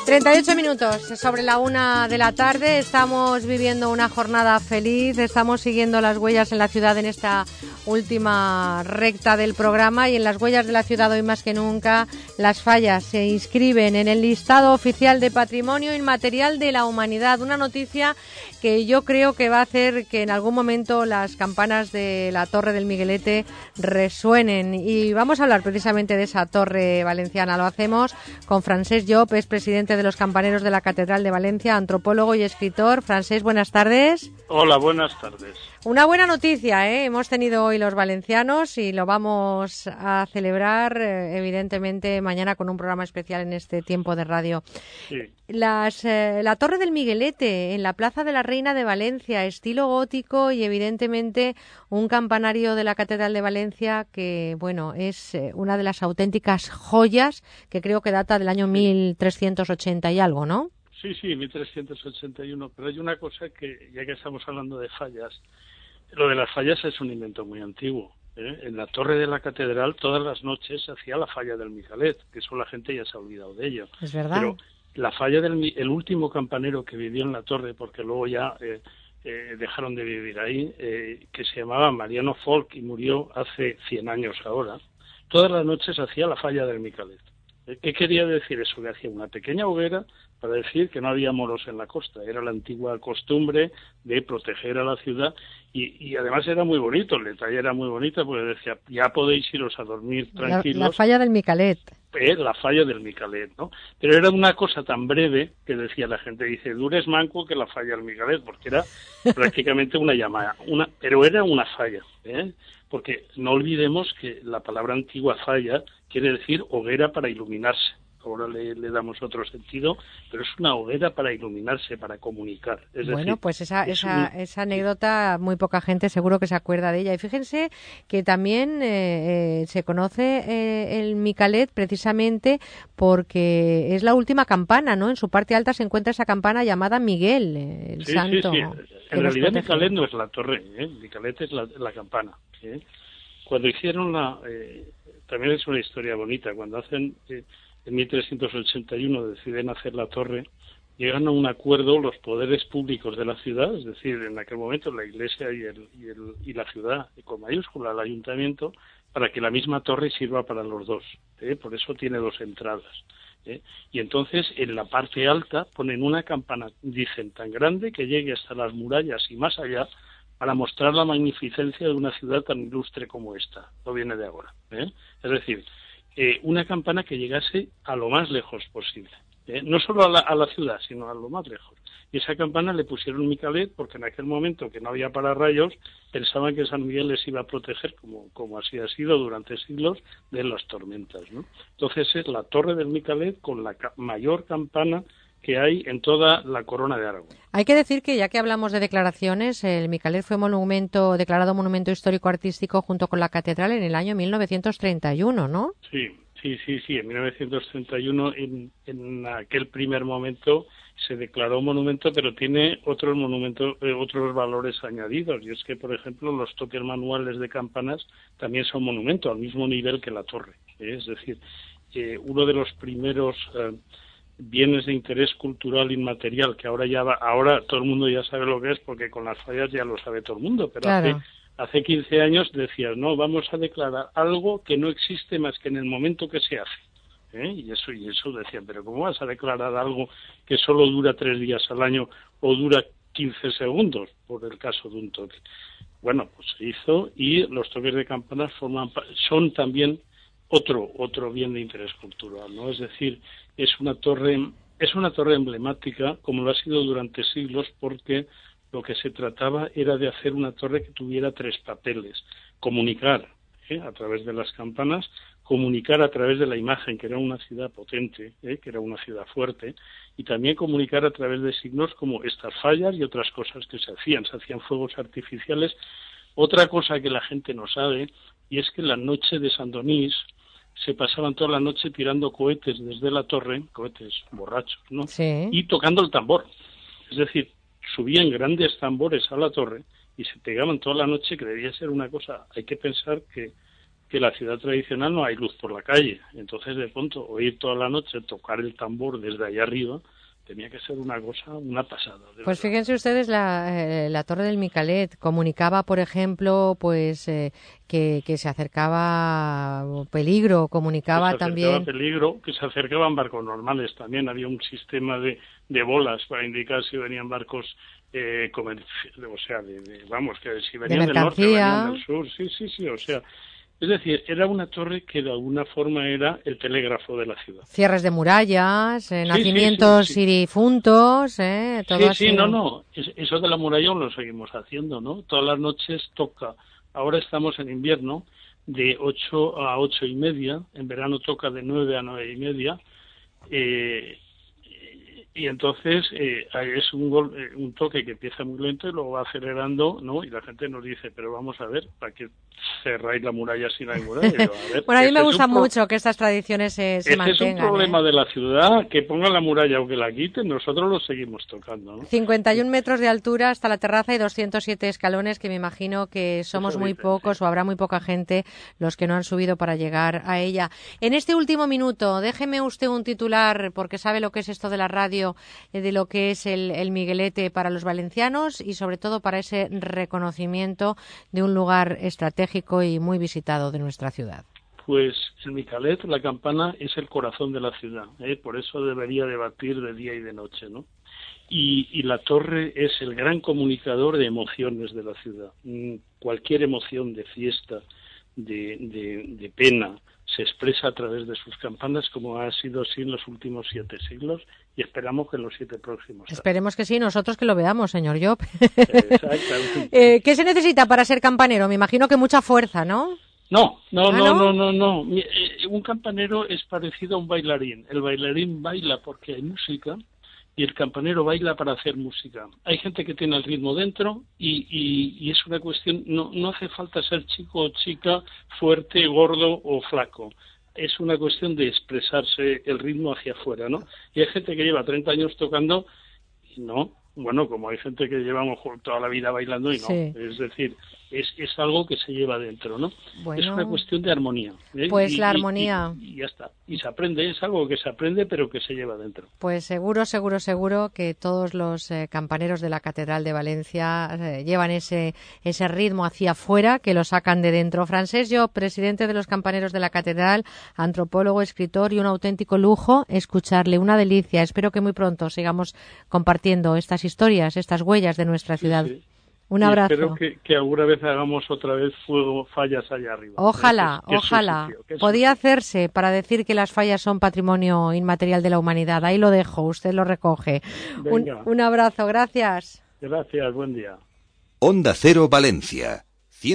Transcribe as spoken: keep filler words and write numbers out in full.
treinta y ocho minutos sobre la una de la tarde. Estamos viviendo una jornada feliz. Estamos siguiendo las huellas en la ciudad en esta última recta del programa. Y en las huellas de la ciudad, hoy más que nunca, las fallas se inscriben en el listado oficial de Patrimonio Inmaterial de la Humanidad. Una noticia que yo creo que va a hacer que en algún momento las campanas de la Torre del Miguelete resuenen. Y vamos a hablar precisamente de esa torre valenciana. Lo hacemos con Francesc Llop, es presidente de los campaneros de la Catedral de Valencia, antropólogo y escritor. Francesc, buenas tardes. Hola, buenas tardes. Una buena noticia, ¿eh? Hemos tenido hoy los valencianos y lo vamos a celebrar, eh, evidentemente, mañana con un programa especial en este tiempo de radio. Sí. Las, eh, la Torre del Miguelete, en la Plaza de la Reina de Valencia, estilo gótico y, evidentemente, un campanario de la Catedral de Valencia que, bueno, es eh, una de las auténticas joyas que creo que data del año mil trescientos ochenta y algo, ¿no? Sí, sí, mil trescientos ochenta y uno, pero hay una cosa que, ya que estamos hablando de fallas, lo de las fallas es un invento muy antiguo. ¿eh? En la torre de la catedral todas las noches se hacía la falla del Micalet, que eso la gente ya se ha olvidado de ello. Es verdad. Pero la falla del el último campanero que vivió en la torre, porque luego ya eh, eh, dejaron de vivir ahí, eh, que se llamaba Mariano Folk y murió hace cien años ahora, todas las noches hacía la falla del Micalet. ¿Qué quería decir eso? Que hacía una pequeña hoguera para decir que no había moros en la costa. Era la antigua costumbre de proteger a la ciudad y, y además era muy bonito, el detalle era muy bonito porque decía, ya podéis iros a dormir tranquilos. La, la falla del Micalet. Eh, la falla del Micalet, ¿no? Pero era una cosa tan breve que decía la gente, dice, dures manco que la falla del Micalet, porque era prácticamente una llamada, una, pero era una falla, ¿eh? Porque no olvidemos que la palabra antigua falla quiere decir hoguera para iluminarse. Ahora le, le damos otro sentido, pero es una hoguera para iluminarse, para comunicar. Es bueno, decir, pues esa, esa, una... esa anécdota muy poca gente seguro que se acuerda de ella. Y fíjense que también eh, eh, se conoce eh, el Micalet precisamente porque es la última campana, ¿no? En su parte alta se encuentra esa campana llamada Miguel, eh, el sí, santo. Sí, sí. En realidad Micalet no es la torre, ¿eh? Micalet es la, la campana. ¿eh? Cuando hicieron la... Eh, también es una historia bonita. Cuando hacen... Eh, en mil trescientos ochenta y uno deciden hacer la torre, llegan a un acuerdo los poderes públicos de la ciudad, es decir, en aquel momento la Iglesia y, el, y, el, y la ciudad, y con mayúscula el ayuntamiento, para que la misma torre sirva para los dos. ¿eh? Por eso tiene dos entradas. ¿eh? Y entonces en la parte alta ponen una campana, dicen, tan grande que llegue hasta las murallas y más allá, para mostrar la magnificencia de una ciudad tan ilustre como esta. No viene de ahora. ¿eh? Es decir, Eh, una campana que llegase a lo más lejos posible, ¿eh? no solo a la, a la ciudad, sino a lo más lejos. Y esa campana le pusieron Micalet porque en aquel momento que no había pararrayos, pensaban que San Miguel les iba a proteger, como, como así ha sido durante siglos, de las tormentas, ¿no? Entonces es la torre del Micalet con la ca- mayor campana que hay en toda la corona de Aragón. Hay que decir que, ya que hablamos de declaraciones, el Micalet fue monumento declarado monumento histórico-artístico junto con la catedral en el año mil novecientos treinta y uno, ¿no? Sí, sí, sí, sí. En mil novecientos treinta y uno, en, en aquel primer momento, se declaró monumento, pero tiene otros monumentos, eh, otros valores añadidos. Y es que, por ejemplo, los toques manuales de campanas también son monumento, al mismo nivel que la torre. ¿eh? Es decir, eh, uno de los primeros... Eh, bienes de interés cultural inmaterial, que ahora ya va, ahora todo el mundo ya sabe lo que es, porque con las fallas ya lo sabe todo el mundo, pero claro. hace, hace quince años decías, no, vamos a declarar algo que no existe más que en el momento que se hace. ¿eh? Y eso y eso decían, pero ¿cómo vas a declarar algo que solo dura tres días al año o dura quince segundos, por el caso de un toque? Bueno, pues se hizo y los toques de campanas forman son también otro otro bien de interés cultural, ¿no? Es decir, es una torre es una torre emblemática, como lo ha sido durante siglos, porque lo que se trataba era de hacer una torre que tuviera tres papeles: comunicar ¿eh? a través de las campanas, comunicar a través de la imagen, que era una ciudad potente, ¿eh? que era una ciudad fuerte, y también comunicar a través de signos como estas fallas y otras cosas que se hacían. Se hacían fuegos artificiales. Otra cosa que la gente no sabe, y es que la noche de San Donís se pasaban toda la noche tirando cohetes desde la torre, cohetes borrachos, ¿no? Sí. Y tocando el tambor. Es decir, subían grandes tambores a la torre y se pegaban toda la noche, que debía ser una cosa, hay que pensar que que la ciudad tradicional no hay luz por la calle. Entonces, de pronto, oír toda la noche tocar el tambor desde allá arriba tenía que ser una cosa, una pasada. Pues verdad. Fíjense ustedes, la, eh, la Torre del Micalet comunicaba, por ejemplo, pues eh, que, que se acercaba peligro, comunicaba que se también... acercaba peligro, que se acercaban barcos normales también. Había un sistema de, de bolas para indicar si venían barcos, eh, comerci... o sea, de, de, vamos, que si venían del norte, venían del sur, sí, sí, sí, o sea... Es decir, era una torre que de alguna forma era el telégrafo de la ciudad. Cierres de murallas, eh, sí, nacimientos sí, sí, sí. y difuntos, eh, todo Sí, así. sí, no, no, eso de la muralla lo seguimos haciendo, ¿no? Todas las noches toca, ahora estamos en invierno, de ocho a ocho y media, en verano toca de nueve a nueve y media, eh, y entonces eh, es un, gol, eh, un toque que empieza muy lento y luego va acelerando, ¿no? Y la gente nos dice, pero vamos a ver, ¿para qué cerráis la muralla si no hay muralla? Yo, a ver, bueno, a mí me gusta mucho pro... que estas tradiciones se, se mantengan. Ese es un problema ¿eh? de la ciudad, que pongan la muralla o que la quiten, nosotros lo seguimos tocando, ¿no? cincuenta y un metros de altura hasta la terraza y doscientos siete escalones, que me imagino que somos Eso muy dice, pocos sí. o habrá muy poca gente los que no han subido para llegar a ella. En este último minuto, déjeme usted un titular, porque sabe lo que es esto de la radio, de lo que es el, el Miguelete para los valencianos y sobre todo para ese reconocimiento de un lugar estratégico y muy visitado de nuestra ciudad. Pues el Micalet, la campana, es el corazón de la ciudad, ¿eh? Por eso debería debatir de día y de noche, ¿no? Y, y la torre es el gran comunicador de emociones de la ciudad. Cualquier emoción de fiesta, de, de, de pena, se expresa a través de sus campanas, como ha sido así en los últimos siete siglos, y esperamos que en los siete próximos. Esperemos que sí, nosotros que lo veamos, señor Llop. Exactamente. eh, ¿Qué se necesita para ser campanero? Me imagino que mucha fuerza, ¿no? No, no, ¿Ah, no, no, no, no, no. Un campanero es parecido a un bailarín. El bailarín baila porque hay música y el campanero baila para hacer música. Hay gente que tiene el ritmo dentro y, y, y es una cuestión, no, no hace falta ser chico o chica, fuerte, gordo o flaco. Es una cuestión de expresarse el ritmo hacia afuera, ¿no? Y hay gente que lleva treinta años tocando y no, bueno, como hay gente que lleva toda la vida bailando y no. Sí. Es decir, es, es algo que se lleva dentro, ¿no? Bueno, es una cuestión de armonía. ¿eh? Pues y, la armonía. Y, y, y ya está. Y se aprende, es algo que se aprende pero que se lleva dentro. Pues seguro, seguro, seguro que todos los eh, campaneros de la Catedral de Valencia eh, llevan ese ese ritmo hacia afuera, que lo sacan de dentro. Francesc Llop, presidente de los campaneros de la Catedral, antropólogo, escritor y un auténtico lujo escucharle, una delicia. Espero que muy pronto sigamos compartiendo estas historias, estas huellas de nuestra ciudad. Sí, sí. Un abrazo. Y espero que, que alguna vez hagamos otra vez fuego, fallas allá arriba. Ojalá, que es, que ojalá. Es Podía hacerse para decir que las fallas son patrimonio inmaterial de la humanidad. Ahí lo dejo, usted lo recoge. Un, un abrazo, gracias. Gracias, buen día. Onda Cero Valencia.